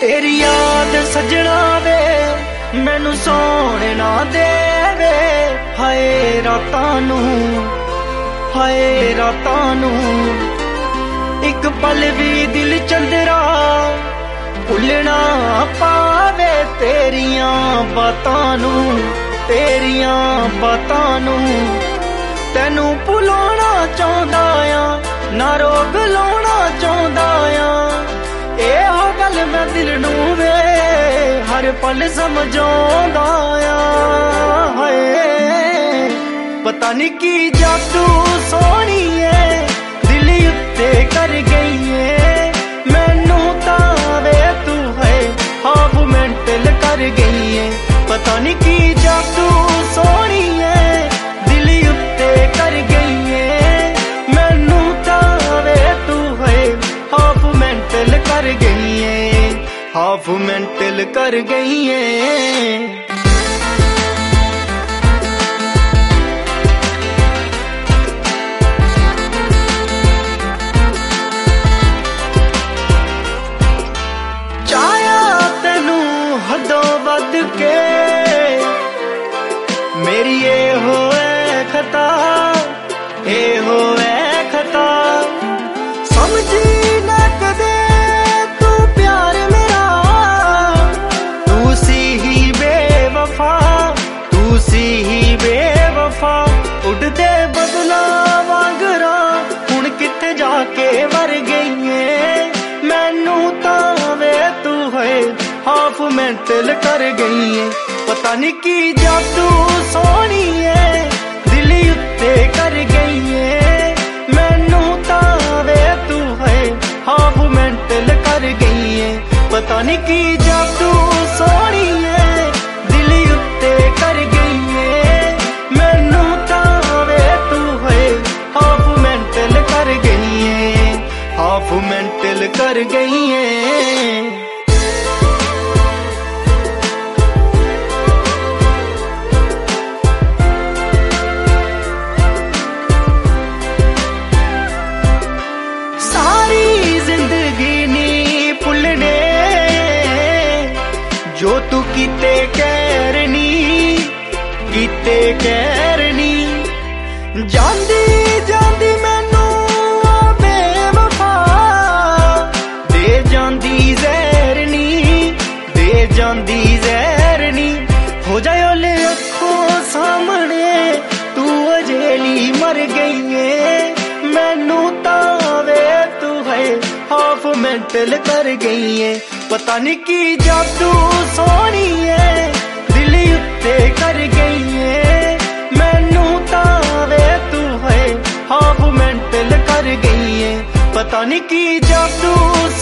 तेरी याद सजना वे मैनू सोने ना देवे। हाय रातां नू एक पल भी दिल चंदरा भुलना पावे। तेरियां बातां नू तेनू भुलाना चाहदा आ ना रोग लाउणा चाहदा आ। एहो गल मैं दिल नू वे हर पल समझाउंदा आ। हाय पता नी की जादू सोहणीए दिल उत्ते कर गई है। मैनू तां वे तू है हाफ मेंटल कर गई है। पता नी की जादू सोहणीए दिल उत्ते कर गई है। मैनू तां वे तू है हाफ मेंटल कर गई है। हाफ मेंटल कर गई है। मेरी ये होए खता समझी ना कदे तू प्यार मेरा। तू सी ही बेवफा उड़दे बदला वांगरा हुण किथे जाके मर गई है। मैनू तां वे तू है हाफ मेंटल कर गई है। पता नी की जादू सोहणी है दिल उत्ते कर गई है। मैनू तां वे तू है हाफ मेंटल कर गई है। पता नी की जादू सोहणी है दिल उत्ते कर गई है। मैनू तां वे तू है हाफ मेंटल कर गई है। हाफ मेंटल कर गई है। जो तू कीते कहरनी जांदी जांदी मैनू बेवफा दे जांदी जहरनी हो जाए ओले अखों सामने तू अजेली मर गई है। मैनू तां वे तू है हाफ मेंटल कर गई है। पता नी की जादू सोहणी है दिल उत्ते कर गई है। मैनू तां वे तू है हाफ मेंटल कर गई है। पता नी की जादू